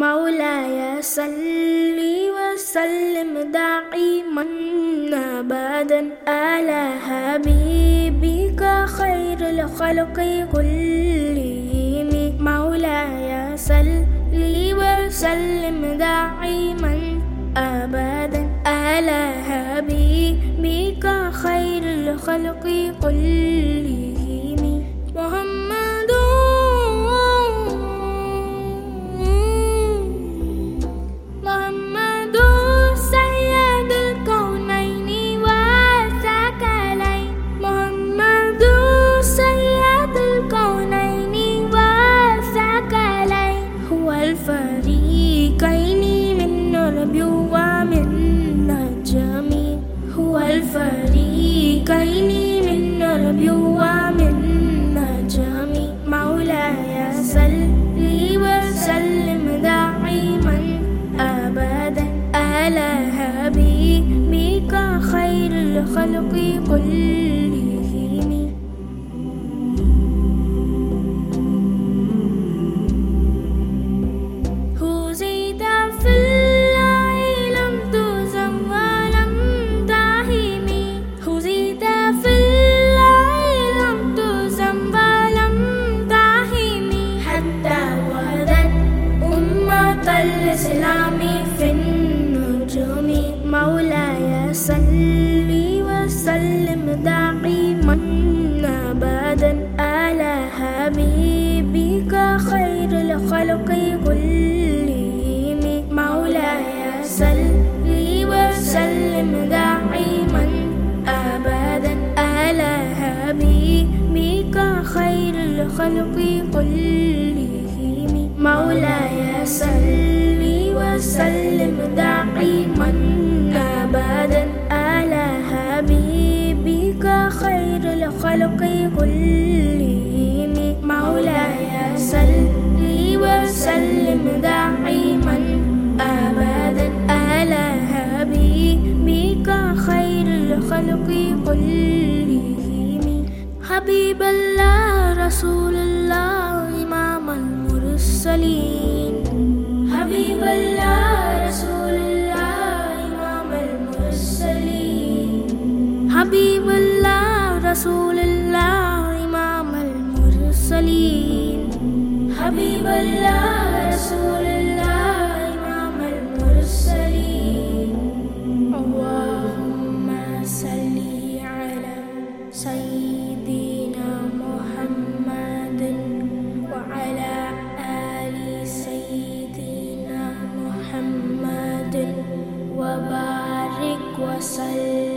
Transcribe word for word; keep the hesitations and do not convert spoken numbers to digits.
مولاي صل وسلم دائما أبدا على حبيبك خير الخلق كلهم. مولاي صل وسلم دائما أبدا على حبيبك خير الخلق كلهم. محمد محمد سيد الكونين والثقلين. محمد سيد الكونين والثقلين. هو الفريقين من ربي ومن نجمي. هو الفريقين من ربي ومن نجمي. مولاي صل وسلم دائما أبدا على حبيبك خير الخلق كلهم. هزيت في الله لم تزم ولم تهم. هزيت في الله لم تزم ولم تهم. حتى وردت أمة الإسلام في النجوم. مولاي صل وسلم دائما أبدا على حبيبك خير الخلق كلهم. مولاي صل وسلم دائما أبدا على حبيبك خير الخلق كلهم. مولاي صل وسلم دائما أبدا على حبيبك خير الخلق كلهم. مولاي صل وسلم دائما أبدا على حبيبك خير الخلق كلهم. حبيب الله رسول الله إمام المرسلين. حبيب الله رسول الله إمام المرسلين. حبيب الله رسول الله إمام المرسلين. حبيب الله رسول الله إمام المرسلين. اللهم صل على سيدنا محمد وعلى آل سيدنا محمد وبارك وسلم.